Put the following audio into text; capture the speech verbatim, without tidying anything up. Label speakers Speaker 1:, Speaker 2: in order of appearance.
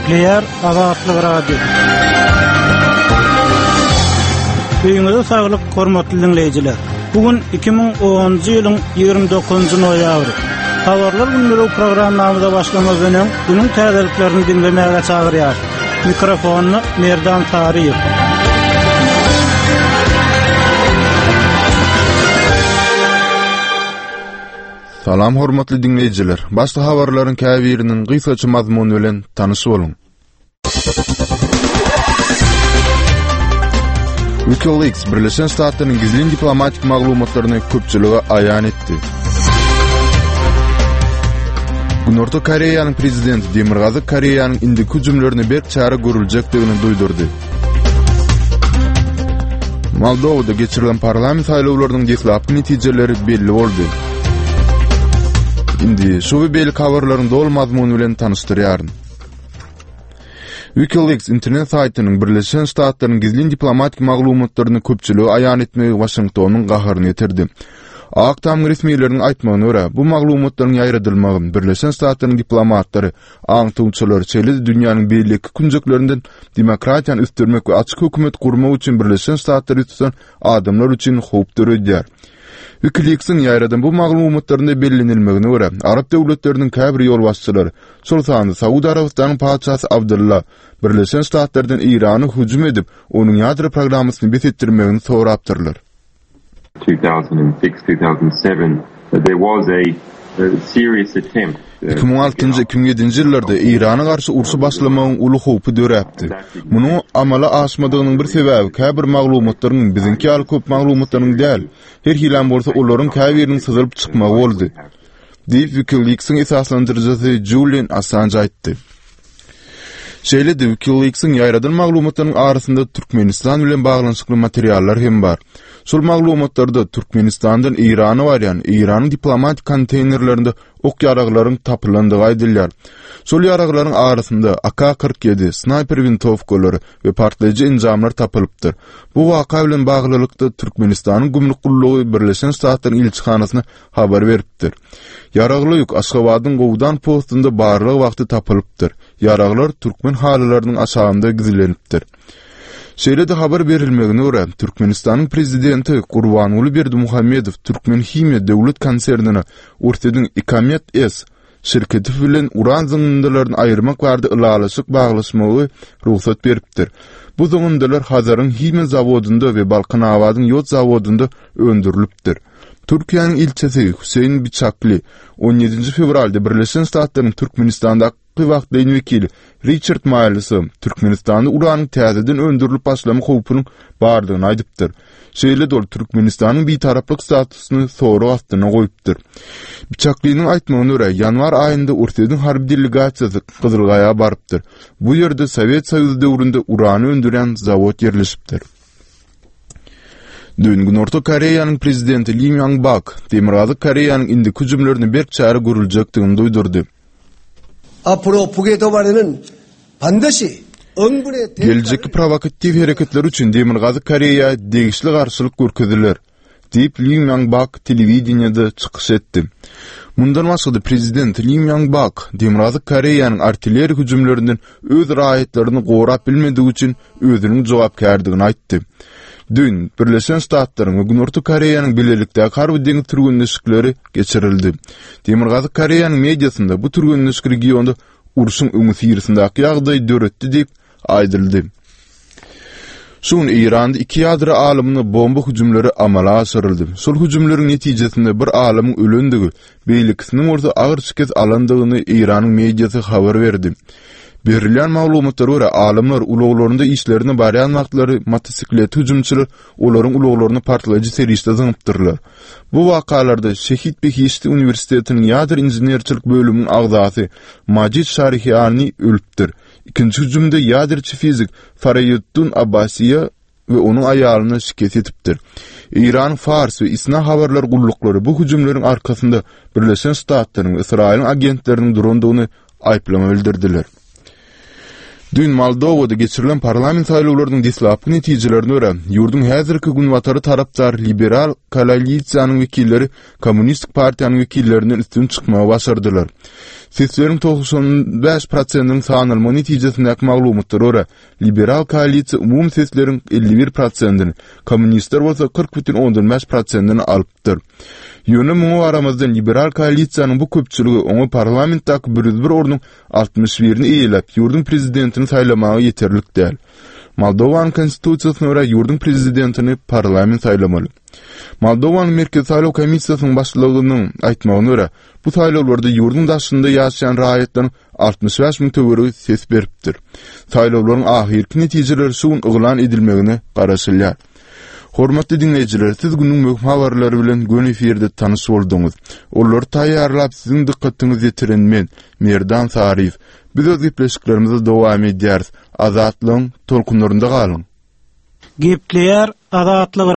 Speaker 1: Nükleer Azatlyk Radio. Öýüňizde saglyk, hormatly dinleýijiler. Bugün iki bin onuncu ýylyň ýygrimi dokuzunçy noýabry. Habarlar günleri programmamyza başlamadan öňe günüň täzeliklerini dinlemäge çagyrýar. Mikrofonu Merdan Tariýew.
Speaker 2: Salam hormatly dinleýijiler. Başly habarlaryň käbiriniň gysgaça mazmuny bilen tanyş bolun. Wikileaks Birleşen Ştatlaryň gizli diplomatik maglumatlaryny köpçülige aýan etdi. Günorta Koreýanyň prezidenti Demirgazy Koreýanyň indik hüjümlerini berk çara görüljekdigini duýdurdy. Moldowada geçirilen parlament saýlawlarynyň deslapky netijeleri belli boldy. Indi şu belli habarlaryň dol mazmuny bilen tanıştyrýaryn. Wikileaks internet saytynyň Birleşen Ştatlaryň gizli diplomatik maglumatlaryny köpçüligi aýan etmegi Washingtonyň gaharyny ýetirdi. Aktam resmiýetleriniň aýtmagyna görä, bu maglumatlaryň ýaýradylmagy Birleşen Ştatlaryň diplomatlary, aňtuwçylary çeli dünýäniň beýleki künjeklerinden demokratiýany üstürmek we açyk hökümet gurmak üçin Birleşen Ştatlary tutan adamlar üçin howp döredýär. Wikileaks'ın ýaýradan bu maglumatlaryny bellenilmegine görä, Arap döwletleriniň käbir ýol başçylary, şol sany Saudi Arabistanyň paçasy Abdullah Birleşen Ştatlardan Irany hüjüm edip, onuň ýadro programmasyny besetdirmegini sorapdyrlar.
Speaker 3: two thousand six two thousand seven there was a, a serious attempt
Speaker 2: iki bin altıncı iki bin yedinci ýyllarda Irana garşy ursy başlamagyň uly howpy döräpdi. Muny amala aşmadygynyň bir sebäbi käbir maglumatlaryň bizinki ýaly köp maglumatlaryň däl, her hilan bolsa olaryň käbiriniň syzylyp çykmagy boldy. Diýip Wikileaks'yň esaslandyrjysy Julian Assange aýtdy. Şeýle-de Wikileaks'yň ýaýradan maglumatlaryň arasynda Türkmenistan bilen baglanyşykly materiallar hem bar. Şol maglumatlarda Türkmenistandan Irany barýan Iranyň diplomatik konteynerlerinde ok ýaraglaryň tapylandygy aýdylýar. Şol ýaraglaryň arasynda A K kırk yedi, sniper wintowkolary we partlaýjy enjamlar tapylypdyr. Bu waka bilen baglylykda Türkmenistanyň gümrük gullugy Birleşen Ştatlaryň elçixanasyna habar beripdir. Yaragly ýük Aşgabatyň Gowdan postunda barlyk wagty tapylypdyr. Yaraglar türkmen halylarynyň aşagynda gizlenipdir. Şeýle-de habar berilmegine görä, Türkmenistanyň prezidenti Gurbanuly Berdimuhammedow Türkmen Himya döwlet konsernine Urtedin Ikamet S şirketi bilen uran zyndanlaryny aýyrmak bardy ylalaşyk baglaşmagy ruhsat beripdir. Bu zyndanlar Hazaryň Himya zawodunda we Balkanawadyň ýot zawodunda öndürilipdir. Türkiýanyň ilçesi Hüseyin Biçakli on ýedinji fevralda Birleşen Ştatlaryň Türkmenistanda wagtlyň wekili Richard Milesy Türkmenistanda uranyň täzeden öndürilip başlamak howpunyň bardygyny aýdypdyr. Şeýle-de ol Türkmenistanyň bitaraplyk statusyny soru astyna goýupdyr. Biçaklynyň aýtmagyna görä, ýanwar aýynda Urtedin harby delegasiýasy Gyzylgaýa barypdyr. Bu ýerde Sowet Soýuzy döwründe urany öndüren zawod ýerleşipdir. Dün Günorta Koreýanyň prezidenti Lee Myung-bak Demirgazy Koreýanyň indik hüjümlerini berk çara görüljekdigini duýdurdy.
Speaker 4: 앞으로 북에 도발에는 반드시 응분의
Speaker 2: Gelecekki provokativ hereketler üçin Demirgazy Koreýa degişli garşylyk görkezdiler. Diýip Lee Myung-bak telewizionyada çykyş etdi. Mundan başga prezident Lee Myung-bak Demirgazy Koreýanyň artilleriýa hüjümlerinden öz raýatlaryny gorap bilmedigi üçin özüniň jogapkärdigini aýtdy. Dün Birleşen Ştatlaryň we Günorta Koreýanyň bilelikdäki harby deňiz türgünleşikleri geçirildi. Demirgazy Koreýanyň mediasynda bu türgünleşik regionda uruşyň öňü siýrsindaky ýagdaý döretdi diýip aýdyldy. Şun Iranda iki ýadro alymyny bomba hüjümleri amala aşyryldy. Şol hüjümleriň netijesinde bir alymyň ölendigi, beýlikisiniň orada agyr şikes alandygyny Iranyň mediasy habar berdi. Berilýän maglumatlara görä, alymlar ulaglarynda işlerini barýan wagtlary motosiklet hüjümçiler olaryň ulaglaryny partlaýjy serişde zyňypdyrlar. Bu wakalarda Şehit Behişti Uniwersitetiniň ýadro inženerçilik bölüminiň agzasy Majid Şarihyany ölüpdir. İkinci hüjümde ýadroçy fizik Farayeddin Abbasiýa we onuň aýalyny şikes etipdir. İran, Fars we İsna habarlar gulluklary bu hüjümleriň arkasynda Birleşen Ştatlaryň we Israýlyň agentleriniň durandygyny aýplama bildirdiler. Dün Moldowada geçirilen parlament saýlawlarynyň deslapky netijelerini görä, ýurdun häzirki gün watary tarapdar liberal koalisiýanyň wekilleri kommunistik partiýanyň wekillerinden üstün çykmagy başardylar. Seslerin doksan beş prosentynyň sanylma netijesindäki maglumatlara görä, liberal koalisiýa umum seslerin elli bir prosentyny, kommunistler bolsa kırk on beş prosentyny alypdyr. Ýöne muňa aramazdan liberal koalisiýanyň bu köpçüligi oňa parlamentdaky bir yüz bir ornuň altmış birini eýelip, ýurdun prezidentini saýlamagy ýeterlik däl. Moldowanyň konstitusiýasyna görä ýurdun prezidentini parlament saýlamaly. Moldowanyň Merkez Saýlaw Komissiýasynyň başlygynyň aýtmagyna görä, bu saýlawlarda ýurdun daşynda ýaşaýan raýatlaryň altmış beş miň töweri ses beripdir. Saýlawlaryň ahirki netijeleri şuň uglan edilmegini garaşylýar. Hormatly dinleyijiler, siz günüň möhüm habarlary bilen gün efirde tanyş boldyňyz. Olary taýýarlap siziň dikkatiňizi ýetiren men, Merdan Sarif. Biz öz gepleşiklerimizi dowam edýäris. Azatlyň tolkunlarynda galyň.
Speaker 1: Gepleýär azatlyk